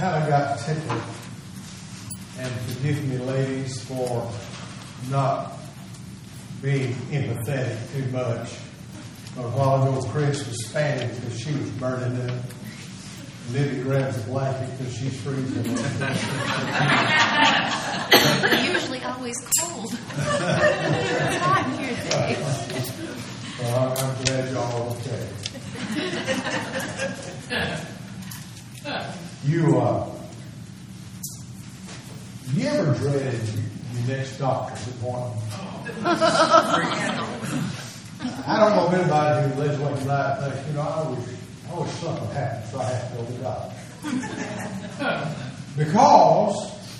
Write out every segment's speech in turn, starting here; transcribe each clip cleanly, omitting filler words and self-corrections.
kind of got tickled, and forgive me, ladies, for not being empathetic too much. But a while ago, Chris was fanning because she was burning up. Libby grabs a blanket because she's freezing. Usually always cold. It's hot here today. Well, I'm glad y'all are okay. You ever dreaded your next doctor's appointment? I don't know if anybody who lives like that thinks, I wish something happened so I have to go to the doctor. Because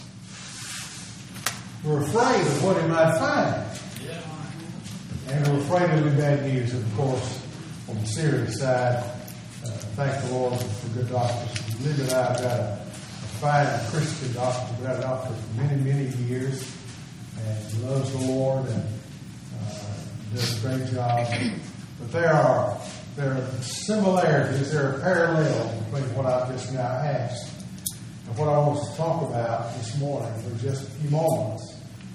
we're afraid of what he might find. And we're afraid of the bad news. And of course, on the serious side, thank the Lord for good doctors. Libby and I have got a fine Christian doctor. We've had a doctor for many, many years. And he loves the Lord and does a great job. But there are similarities, there are parallels between what I've just now asked and what I want to talk about this morning for just a few moments.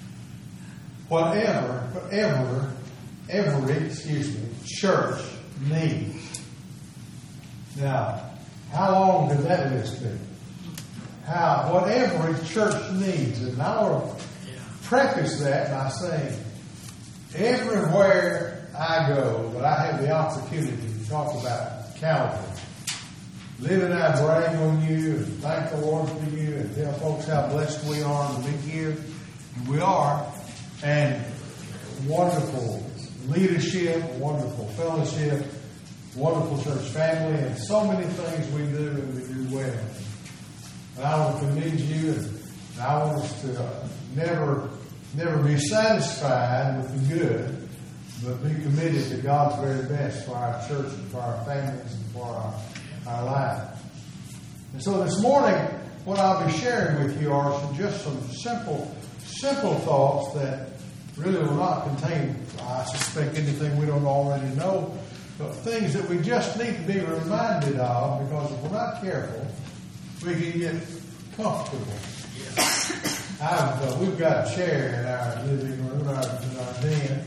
Every church needs. Now, how long did that list be? What every church needs. And I want to preface that by saying, everywhere I go, but I have the opportunity to talk about Calvary. Liv and I brag on you and thank the Lord for you and tell folks how blessed we are to be here. And we are. And wonderful leadership, wonderful fellowship, wonderful church family, and so many things we do and we do well. And I want to commend you, and I want us to never be satisfied with the good, but be committed to God's very best for our church and for our families and for our lives. And so this morning, what I'll be sharing with you are just some simple thoughts that really will not contain, I suspect, anything we don't already know, but things that we just need to be reminded of, because if we're not careful, we can get comfortable. We've got a chair in our living room, in our den.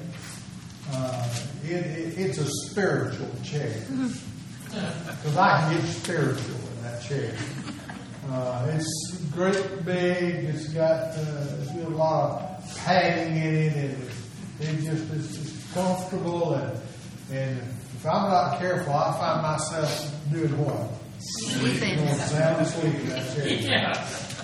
It's a spiritual chair. Because I can get spiritual in that chair. It's great big. It's got a lot of padding in it, and it's just comfortable. And if I'm not careful, I find myself doing what? Sleeping. Sound asleep in that chair. Yeah.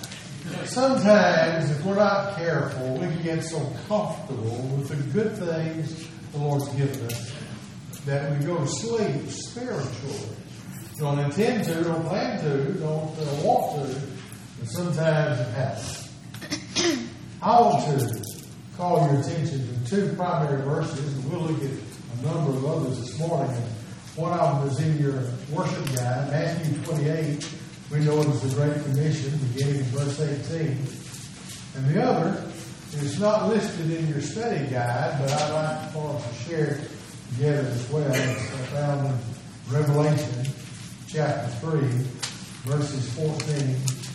Sometimes, if we're not careful, we can get so comfortable with the good things the Lord's given us that we go to sleep spiritually. Don't intend to, don't plan to, don't want to, but sometimes it happens. I want to call your attention to two primary verses, and we'll look at a number of others this morning. One of them is in your worship guide, Matthew 28. We know it is the Great Commission, beginning in verse 18. And the other is not listed in your study guide, but I'd like for us to share it together as well. It's found in Revelation chapter 3, verses 14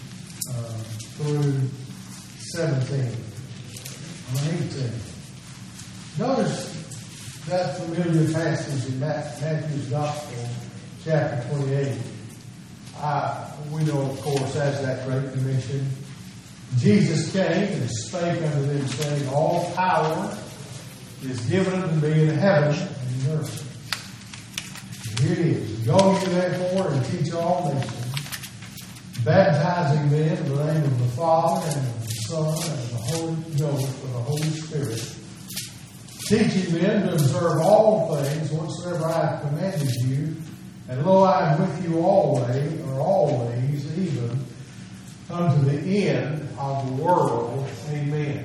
through 17 or 18. Notice that familiar passage in Matthew's Gospel, chapter 28. We know, of course, as that Great Commission, Jesus came and spake unto them, saying, all power is given unto me in heaven and in earth. And here it is. Go ye therefore and teach all nations, baptizing them in the name of the Father and of the Son and of the Holy Ghost for the Holy Spirit, teaching them to observe all things whatsoever I have commanded you. And lo, I am with you always, even unto the end of the world. Amen.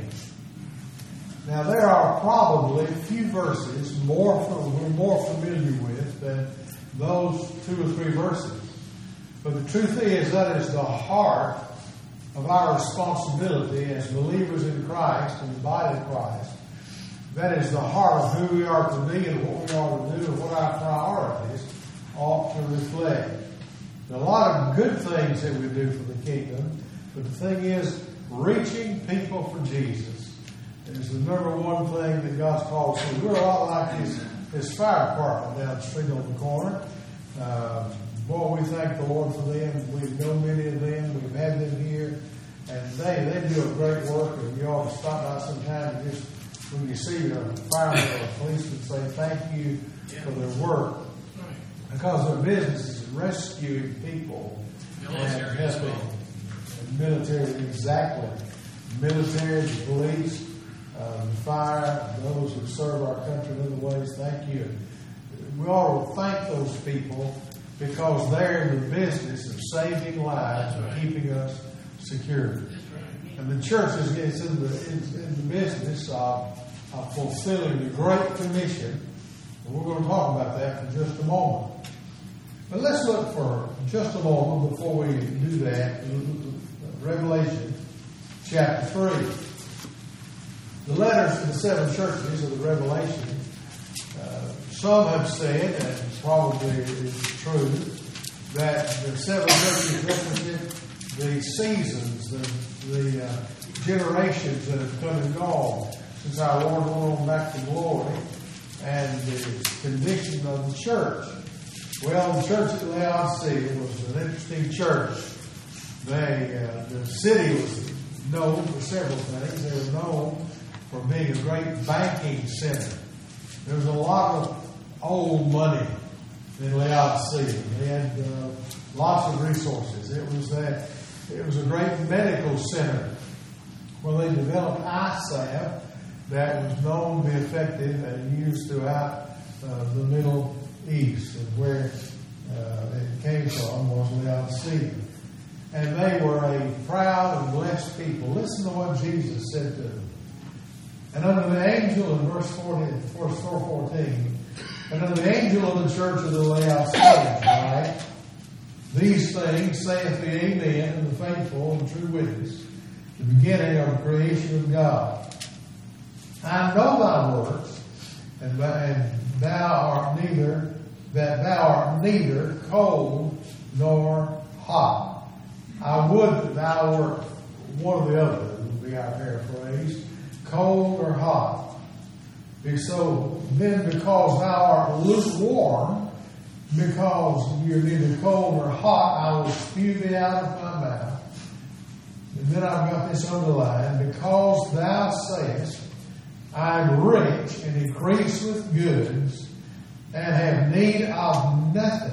Now, there are probably few verses we're more familiar with than those 2 or 3 verses. But the truth is, that is the heart of our responsibility as believers in Christ and the body of Christ. That is the heart of who we are to be and what we are to do and what our priorities ought to reflect. There are a lot of good things that we do for the kingdom, but the thing is, reaching people for Jesus is the number one thing that God's called us to. We're a lot like His fire department down the street on the corner. Boy, we thank the Lord for them. We know many of them. We've had them here. And they do a great work. And you ought to stop by sometime and just, when you see a fireman or a policeman, say thank you for their work. Because their business is rescuing people. Military as well. Military, exactly. Military, the police, the fire, those who serve our country in other ways, thank you. We ought to thank those people because they're in the business of saving lives and keeping us secure. And the church is in the business of fulfilling the Great Commission. And we're going to talk about that for just a moment. But let's look for just a moment before we do that. Revelation chapter 3. The letters to the 7 churches of the Revelation, some have said, and probably is true, that the 7 churches represent the seasons, the generations that have come and gone since our Lord went on back to glory, and the condition of the church. Well, the church at Laodicea was an interesting church. The city was known for several things. They were known for being a great banking center. There was a lot of old money in Laodicea. They had lots of resources. It was a great medical center where they developed eye salve that was known to be effective and used throughout the Middle East, and where it came from was Laodicea. And they were a proud and blessed people. Listen to what Jesus said to them. And unto the angel in verse 14, and unto the angel of the church of the Laodiceans write, these things saith the Amen, and the faithful and true witness, the beginning of the creation of God. I know thy works, and thou art neither cold nor hot. I would that thou wert one or the other, would be our paraphrase, cold or hot. So then, because thou art lukewarm, because you're neither cold nor hot, I will spew thee out of my mouth. And then I've got this underlined, because thou sayest, I am rich and increase with goods, and have need of nothing.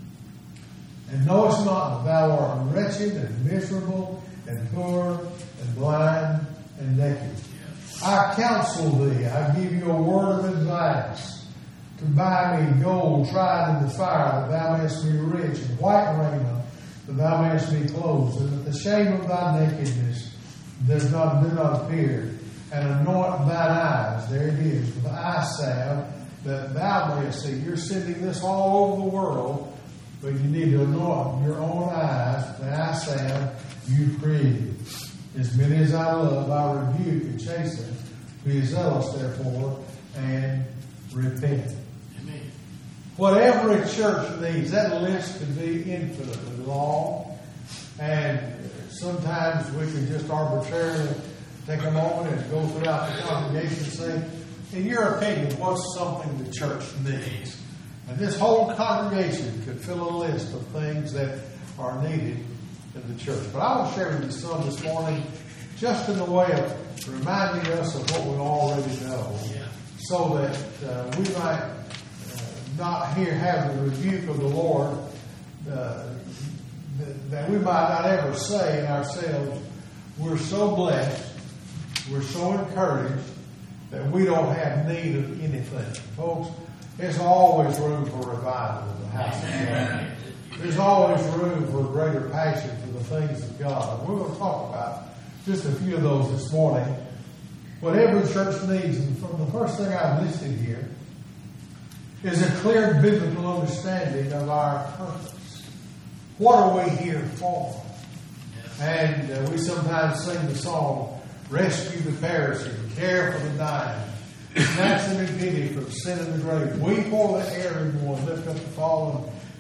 And knowest not that thou art wretched and miserable and poor and blind and naked. I counsel thee, I give you a word of advice, to buy me gold tried in the fire, that thou mayest be rich, and white raiment, that thou mayest be clothed, and that the shame of thy nakedness do not appear, and anoint thine eyes, there it is, with eye salve, that thou mayest see. You're sending this all over the world, but you need to anoint your own eyes with the eye salve you've created. As many as I love, I rebuke and chasten. Be zealous, therefore, and repent. Amen. Whatever a church needs, that list can be infinitely long. And sometimes we can just arbitrarily take a moment and go throughout the congregation and say, in your opinion, what's something the church needs? And this whole congregation could fill a list of things that are needed in the church. But I will share with you some this morning, just in the way of reminding us of what we already know, so that we might not have the rebuke of the Lord, that we might not ever say in ourselves, we're so blessed, we're so encouraged, that we don't have need of anything. Folks, there's always room for revival in the house of God. There's always room for greater passion for the things of God. We're going to talk about just a few of those this morning. What every church needs, and from the first thing I've listed here, is a clear biblical understanding of our purpose. What are we here for? And we sometimes sing the song, rescue the perishing, care for the dying, snatch them in pity from sin and the grave, weep o'er the erring one, lift up the fallen,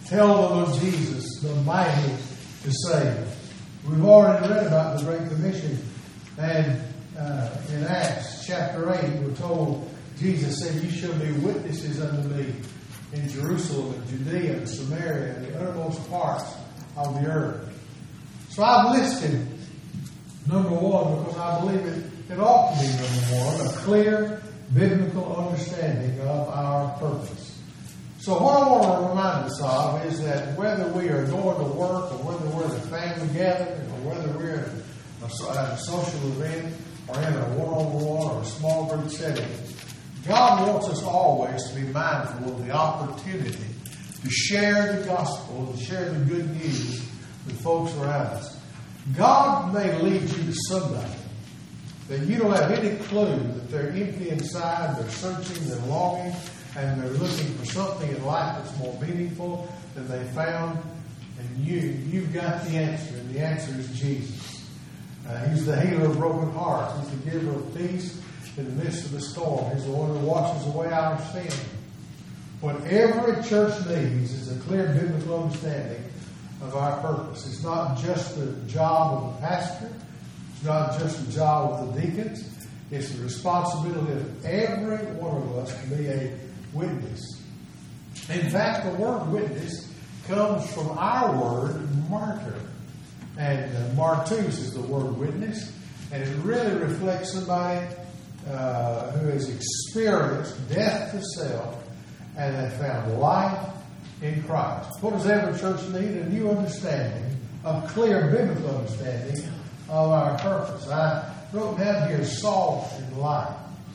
tell them of Jesus, the mighty to save. We've already read about the Great Commission, and in Acts chapter 8, we're told Jesus said, "You shall be witnesses unto me in Jerusalem and Judea and Samaria and the uttermost parts of the earth." So I've listed number one because I believe it ought to be number one, a clear biblical understanding of our purpose. So what I want to remind us of is that whether we are going to work or whether we're in a family gathering or whether we're at a social event or in a one-on-one or a small group setting, God wants us always to be mindful of the opportunity to share the gospel and share the good news with folks around us. God may lead you to somebody that you don't have any clue that they're empty inside, they're searching, they're longing, and they're looking for something in life that's more meaningful than they found. And you've got the answer, and the answer is Jesus. He's the healer of broken hearts. He's the giver of peace in the midst of the storm. He's the one who washes away our sin. What every church needs is a clear biblical understanding of our purpose. It's not just the job of the pastor. It's not just the job of the deacons. It's the responsibility of every one of us to be a witness. In fact, the word witness comes from our word martyr. And martus is the word witness. And it really reflects somebody who has experienced death to self and have found life in Christ. What does every church need? A new understanding, a clear biblical understanding of our purpose. I wrote down here, salt and light.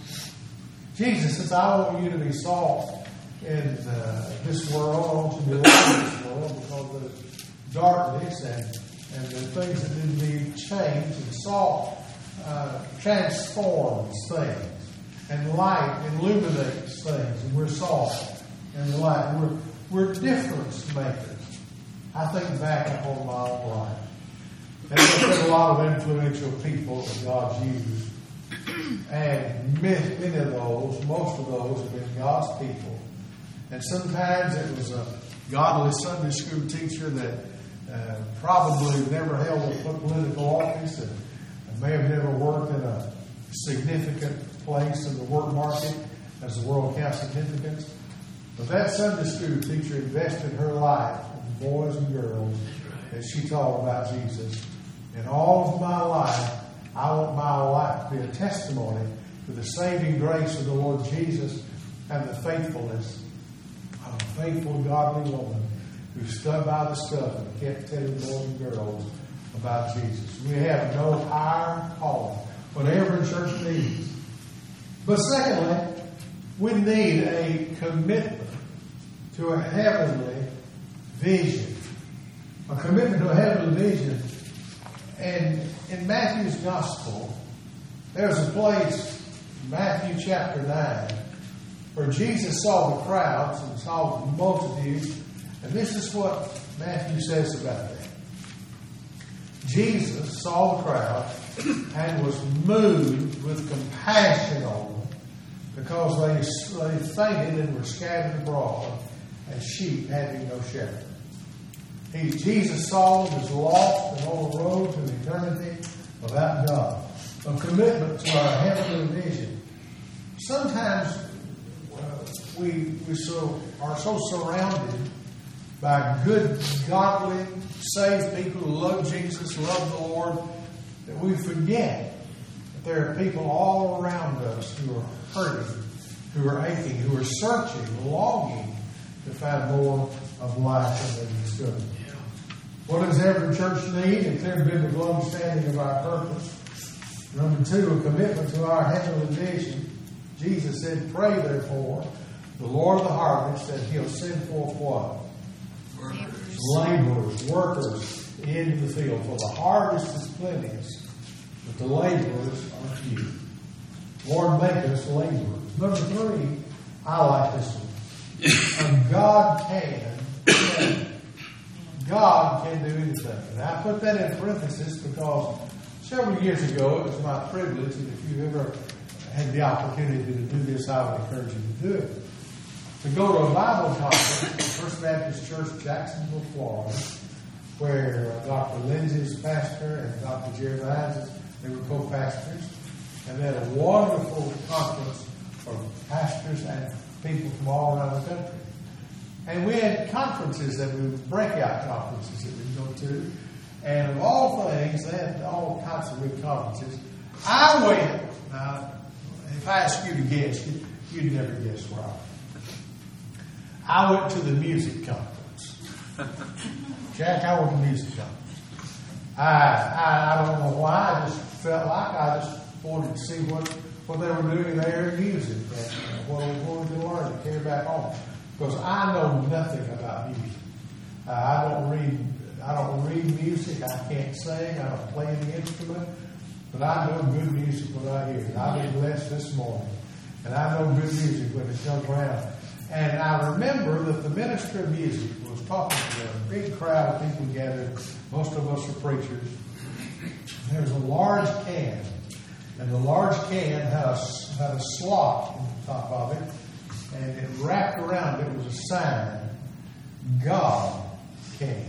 Jesus says, I want you to be salt in this world. I want you to be light in this world because of the darkness and the things that need to be changed. And salt transforms things. And light illuminates things. And we're salt and light. We're difference makers. I think back upon my own life. And there's been a lot of influential people that God's used. And many of those, most of those have been God's people. And sometimes it was a godly Sunday school teacher that probably never held a political office and may have never worked in a significant place in the work market as the world counts significance. But that Sunday school teacher invested her life in boys and girls as she taught about Jesus. And all of my life, I want my life to be a testimony to the saving grace of the Lord Jesus and the faithfulness of a faithful, godly woman who stood by the stuff and kept telling boys and girls about Jesus. We have no higher calling, what every church needs. But secondly, we need a commitment to a heavenly vision. A commitment to a heavenly vision. And in Matthew's Gospel, there's a place, Matthew chapter 9, where Jesus saw the crowds and saw the multitudes. And this is what Matthew says about that. Jesus saw the crowd and was moved with compassion on them because they fainted and were scattered abroad as sheep having no shepherd. Jesus saw them as lost and on the road to eternity without God. A commitment to our heavenly vision. Sometimes we are so surrounded by good, godly, saved people who love Jesus, love the Lord, that we forget that there are people all around us who are hurting, who are aching, who are searching, longing to find more of life than they've discovered. What does every church need? A clear biblical understanding of our purpose. Number two, a commitment to our heavenly vision. Jesus said, pray therefore the Lord of the harvest that He'll send forth what? Laborers, workers into the field. For the harvest is plenteous, but the laborers are few. Lord, make us laborers. Number three, I like this one. And God can do anything. And I put that in parenthesis because several years ago it was my privilege, and if you've ever had the opportunity to do this, I would encourage you to do it. to go to a Bible conference at First Baptist Church, Jacksonville, Florida, where Dr. Lindsay is pastor and Dr. Jerry Lyons, they were co-pastors. And they had a wonderful conference for pastors and people from all around the country. And we had conferences that we would, breakout conferences that we'd go to. And of all things, they had all kinds of good conferences. I went. Now, if I ask you to guess, you'd never guess where I went. I went to the music conference. Jack, I went to the music conference. I don't know why. I just felt like I just wanted to see what they were doing there in music and what we could learn to carry back home. Because I know nothing about music. I don't read music. I can't sing. I don't play any instrument. But I know good music when I hear it. I've been blessed this morning. And I know good music when it comes around. And I remember that the minister of music was talking to a big crowd of people gathered. Most of us are preachers. There was a large can. And the large can had a slot on the top of it. And it wrapped around it was a sign, God can.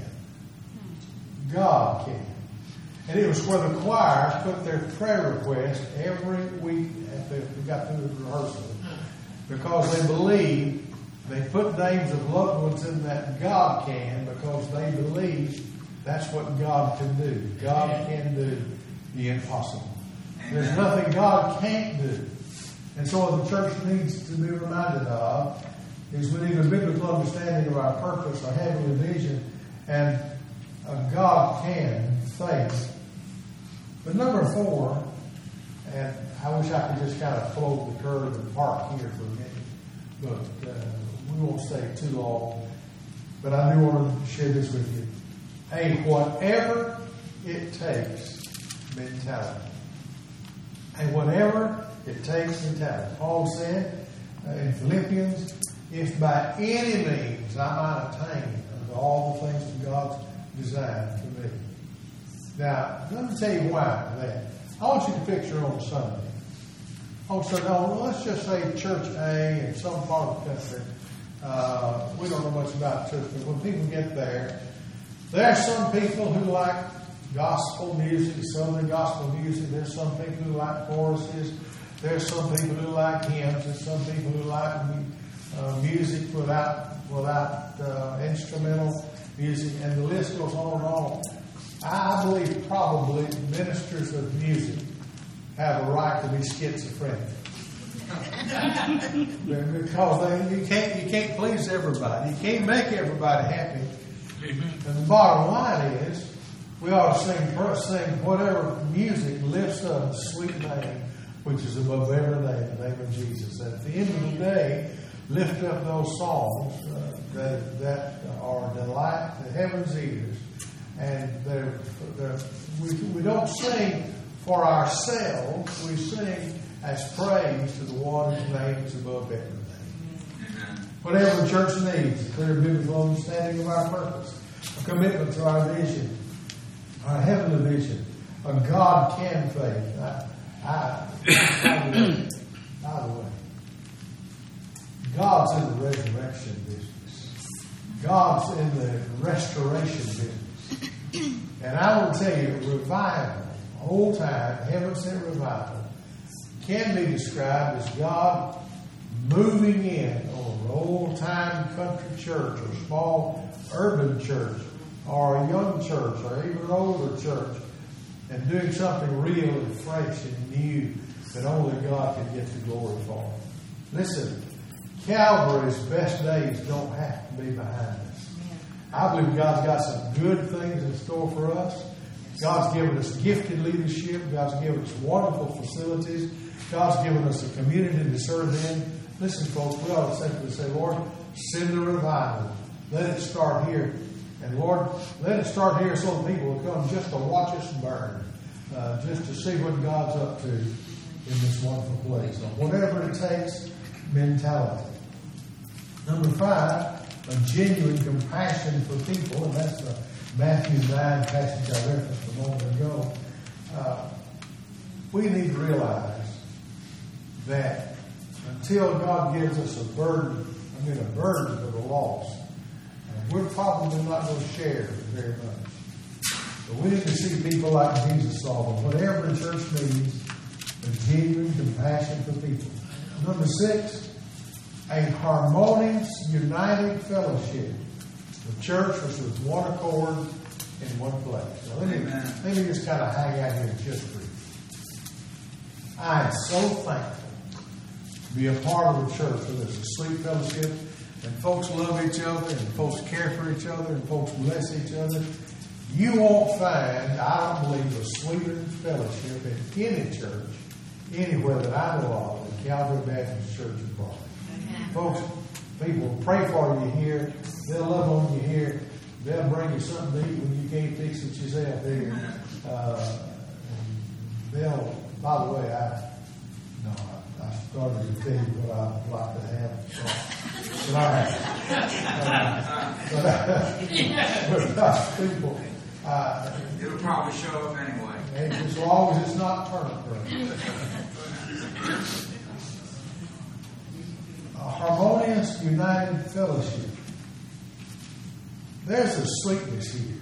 God can. And it was where the choirs put their prayer request every week after we got through the rehearsal. Because they believed, they put names of loved ones in that God can because they believe that's what God can do. God can do the impossible. There's nothing God can't do. And so what the church needs to be reminded of is we need a biblical understanding of our purpose, our heavenly vision, and a God can faith. But number 4, and I wish I could just kind of float the curve and park here for a minute, but we won't stay too long. But I do want to share this with you. A whatever it takes mentality. A whatever it takes mentality. Paul said in Philippians, if by any means I might attain unto all the things that God's designed for me. Now, let me tell you why that. I want you to picture on Sunday. Let's just say Church A in some part of the country. We don't know much about church, but when people get there are some people who like gospel music, Southern gospel music. There's some people who like choruses. There's some people who like hymns. There's some people who like music without instrumental music, and the list goes on and on. I believe probably ministers of music have a right to be schizophrenic. Because you can't please everybody. You can't make everybody happy. Amen. And the bottom line is, we ought to sing whatever music lifts up the sweet name, which is above every name, the name of Jesus. And at the end of the day, lift up those songs that are a delight to heaven's ears. And we don't sing for ourselves. We sing as praise to the one whose name is above every name. Whatever the church needs, a clear biblical understanding of our purpose, a commitment to our vision, our heavenly vision, a God can faith. By the way, God's in the resurrection business. God's in the restoration business. And I will tell you, revival, old time, heaven sent revival, can be described as God moving in on an old time country church or small urban church or a young church or even an older church and doing something real and fresh and new that only God can get the glory for. Listen, Calvary's best days don't have to be behind us. I believe God's got some good things in store for us. God's given us gifted leadership. God's given us wonderful facilities. God's given us a community to serve in. Listen, folks, we ought to simply say, Lord, send the revival. Let it start here. And Lord, let it start here so that people will come just to watch us burn. Just to see what God's up to in this wonderful place. So whatever it takes, mentality. Number 5, a genuine compassion for people. And that's the Matthew 9 passage I referenced a moment ago. We need to realize that until God gives us a burden a burden for the lost. And we're probably not going to share very much. But we need to see people like Jesus saw them. Whatever the church needs, a genuine compassion for people. Number 6, a harmonious, united fellowship. The church was with one accord in one place. Now, let me just kind of hang out here just for you. I am so thankful to be a part of the church where there's a sweet fellowship and folks love each other and folks care for each other and folks bless each other. You won't find, I don't believe, a sweeter fellowship in any church anywhere that I know of than Calvary Baptist Church of Barton. Folks, people pray for you here. They'll love on you here. They'll bring you something to eat when you can't fix it yourself here. By the way, I started to tell you what I'd like to have. But people, it'll probably show up anyway. As long as it's not turnip bread. A harmonious, united fellowship. There's a sweetness here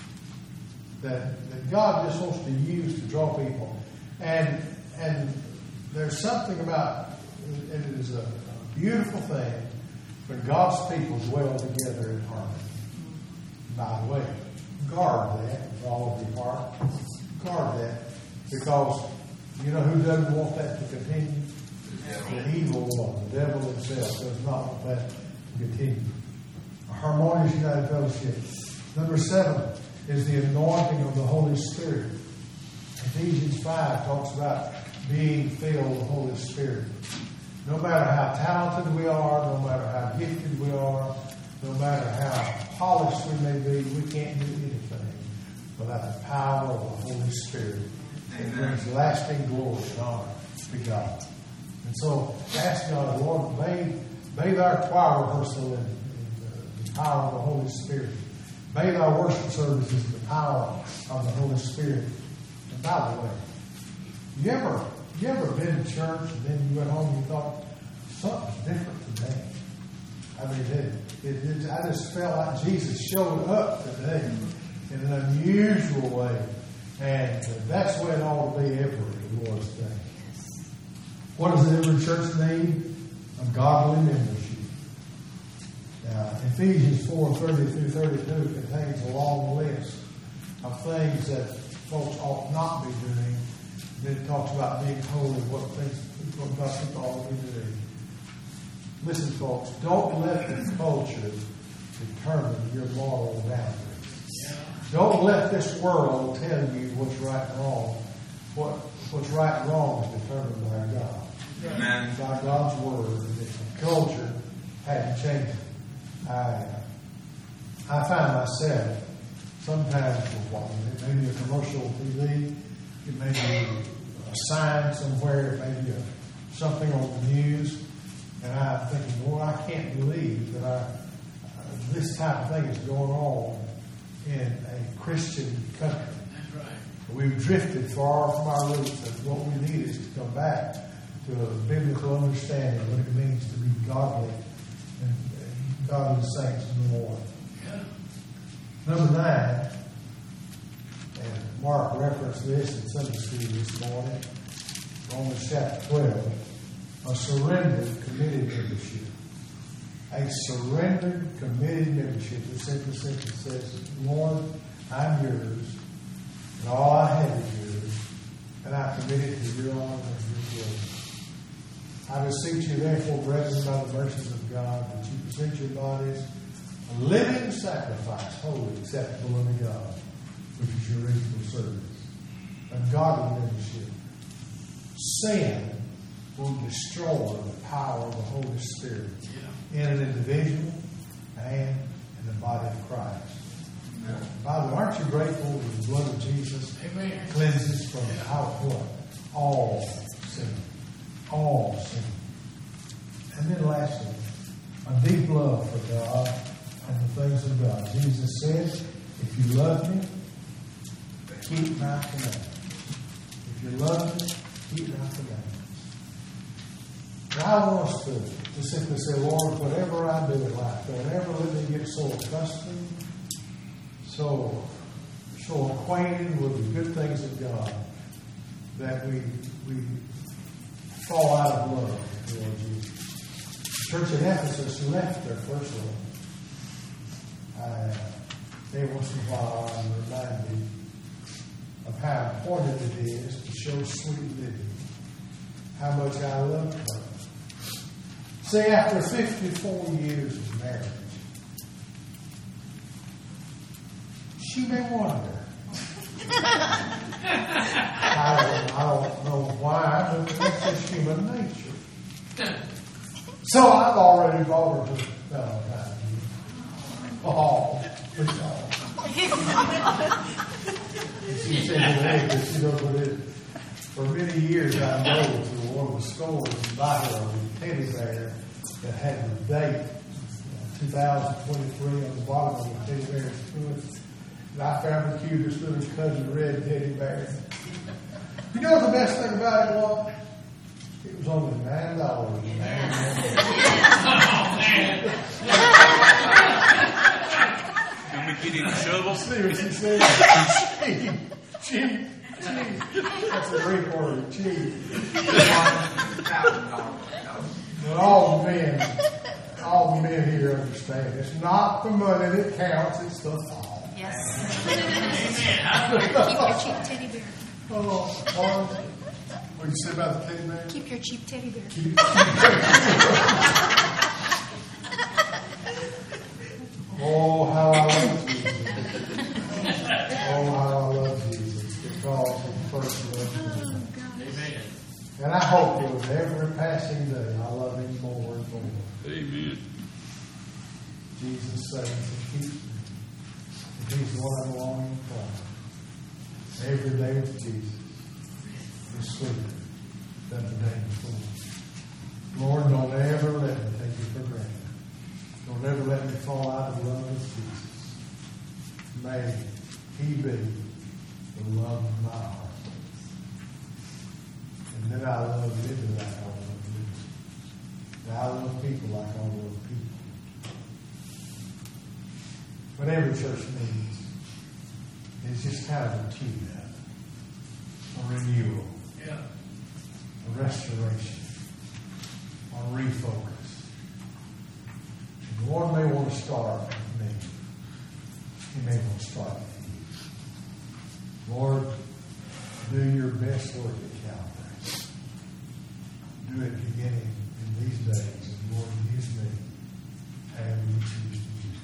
that God just wants to use to draw people. And there's something about, it is a beautiful thing when God's people dwell together in harmony. By the way, guard that with all of your heart. Guard that. Because you know who doesn't want that to continue? The evil one, the devil himself, does not want that to continue. A harmonious united fellowship. Number 7 is the anointing of the Holy Spirit. Ephesians 5 talks about being filled with the Holy Spirit. No matter how talented we are, no matter how gifted we are, no matter how polished we may be, we can't do anything without the power of the Holy Spirit. It brings lasting glory and honor to God. And so, ask God, Lord, bathe our choir rehearsal in the power of the Holy Spirit. Bathe our worship services in the power of the Holy Spirit. And by the way, you ever been to church and then you went home and you thought, something's different today? I mean, I just felt like Jesus showed up today in an unusual way. And that's the way it ought to be every Lord's Day. What does every church need? A godly membership. Now, Ephesians 4:30-32 contains a long list of things that folks ought not be doing. Then it talks about being holy, what God ought to be doing. Listen, folks, don't let the culture determine your moral boundaries. Don't let this world tell you what's right and wrong. What's right and wrong is determined by God. Amen. By God's word. The culture hadn't changed. I find myself sometimes maybe a commercial on TV, it may be a sign somewhere, it may be something on the news, and I'm thinking, well, I can't believe that this type of thing is going on in a Christian country. That's right. We've drifted far from our roots, and what we need is to come back to a biblical understanding of what it means to be godly and godly saints in the Lord. Yeah. Number 9, and Mark referenced this in Sunday school this morning, Romans chapter 12, a surrendered, committed membership. A surrendered, committed membership. The sentence says, Lord, I'm yours, and all I have is yours, and I commit it to your honor and your glory. I beseech you, therefore, brethren, by the mercies of God, that you present your bodies a living sacrifice, holy, acceptable unto God, which is your reasonable service. A godly membership. Sin will destroy the power of the Holy Spirit in an individual and in the body of Christ. By the way, aren't you grateful that the blood of Jesus cleanses from all sin? All sin. And then lastly, a deep love for God and the things of God. Jesus said, if you love me, keep my commandments. If you love me, keep my commandments. And I want us to simply say, Lord, whatever I do in life, don't ever let me get so accustomed, so acquainted with the good things of God that we fall out of love, Lord Jesus. The church at Ephesus left their first love. Every once in a while I'm reminded of how important it is to show sweet living, how much I love her. See, after 54 years of marriage, she may wonder. I don't know why, but that's just human nature. So I've already bought her to Valentine's Day. Oh, please don't. She said today that she knows what it is. For many years I go to one of the stores and buy her a teddy bear that had the date 2023 on the bottom of the teddy bear's foot. And I found the cutest little Cousin Red teddy bear. You know what the best thing about it was? It was only $9. Can we get him a shovel? See what she said? Cheap. That's a great word, cheap. But all the men here understand. It's not the money that counts, it's the thought. Yes. Keep your cheap teddy bear. What did you say about the teddy bear? Keep your cheap teddy bear. Oh, how I love Jesus. Oh, how I love Jesus. Because he first loved me. Amen. And I hope that with every passing day, I love him more and more. Amen. Jesus saves and keeps me. And he's the one I'm longing for. Every day with Jesus is sweeter than the day before. Lord, don't ever let me take you for granted. Don't ever let me fall out of love with Jesus. May he be the love of my heart. And then I love living like I love living. And I love people like I love people. What every church needs is just kind of a tune-up, a renewal, a restoration, a refocus. The Lord may want to start with me. He may want to start with you. Lord, do your best work at Calvary. Do it beginning in these days. And Lord, use me however you choose to use me.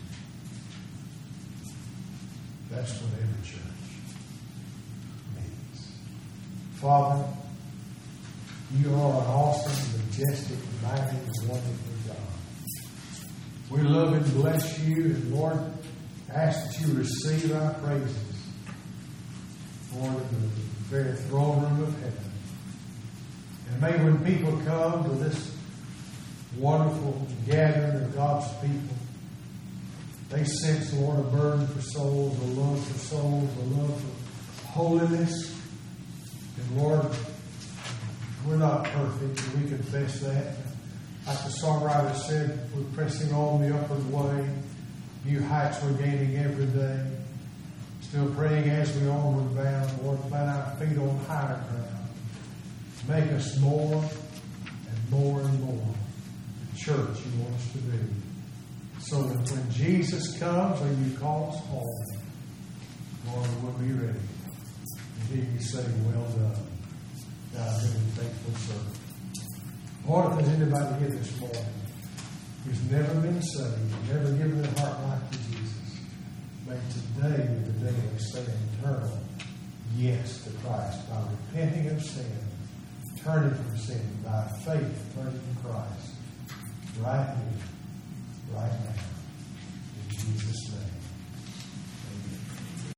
That's what every church needs. Father, you are an awesome, majestic, mighty, and wonderful God. We love and bless you, and Lord, ask that you receive our praises, Lord, in the very throne room of heaven. And may when people come to this wonderful gathering of God's people, they sense, Lord, a burden for souls, a love for souls, a love for holiness. And Lord, we're not perfect, and we confess that. Like the songwriter said, we're pressing on the upward way. New heights we're gaining every day. Still praying as we onward bound. Lord, plant our feet on higher ground. Make us more and more and more the church you want us to be. So that when Jesus comes or you call us home, Lord, we'll be ready. And hear you say, well done, thou good and faithful servant. Lord, if there's anybody here this morning who's never been saved, never given their heart life to Jesus, may today be the day they say an eternal yes to Christ by repenting of sin, turning from sin, by faith turning to Christ. Right here, right now.